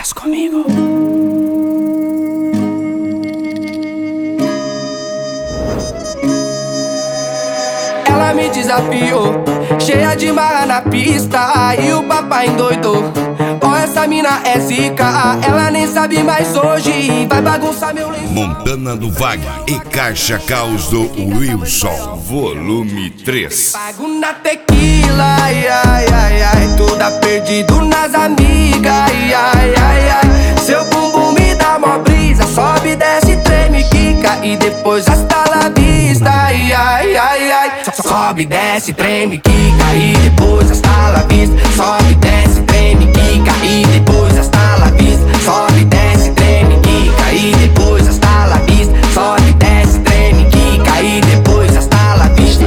Faz comigo. Ela me desafiou, cheia de marra na pista, e o papai endoidou. Ó, essa mina é zica, ela nem sabe mais hoje, vai bagunçar meu lençol. Montana do Vag e Caixa Caos do Wilson, volume 3. Pago na tequila, ai, ai, ai, ai, tudo perdido nas amigas, ai, ai, ai, ai. Seu bumbum me dá mó brisa, sobe, desce, treme, quica e depois hasta la vista, ai, ai, ai, ai. Sobe, desce, treme, quica e depois hasta la vista. Sobe, desce, treme, quica e depois hasta la vista. Sobe, desce, treme, quica e depois hasta la vista. Sobe, desce, treme, quica e depois hasta la vista.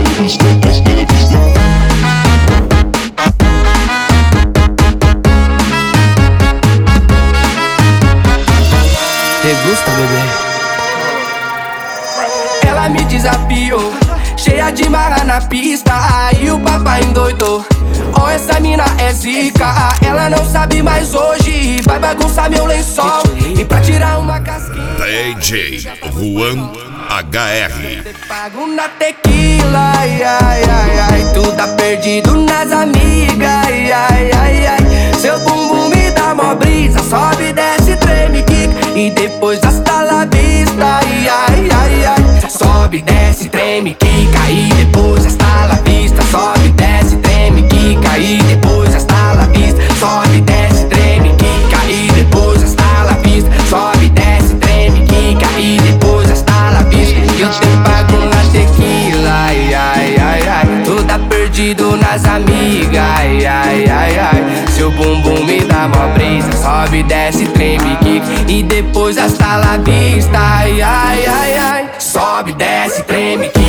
Te gusta, bebê? Ela me desafiou, cheia de marra na pista, aí o papai endoidou. Ó, essa mina é zica, ela não sabe mais hoje, vai bagunçar meu lençol. E pra tirar uma casquinha, DJ Juan HR. pago na tequila, ai, ai, ai, ai, tudo perdido nas amigas, ai, ai, ai, ai. Seu bumbum me dá mó brisa, sobe, desce, treme, quica e depois hasta la vista, ai, ai, ai, ai. Sobe, desce, treme, quica e depois hasta la vista. Sobe, desce, treme, quica e depois hasta la vista. Sobe, desce, treme, quica e depois hasta la vista. Sobe, desce, treme, quica e depois hasta la vista. Eu te pago na tequila, ai, ai, ai, ai, tudo perdido nas amigas, ai, ai, ai, ai. Seu bumbum me dá mó brisa, sobe, desce, treme, quica e depois hasta la vista, ai, ai, ai, ai. Sobe, desce, treme,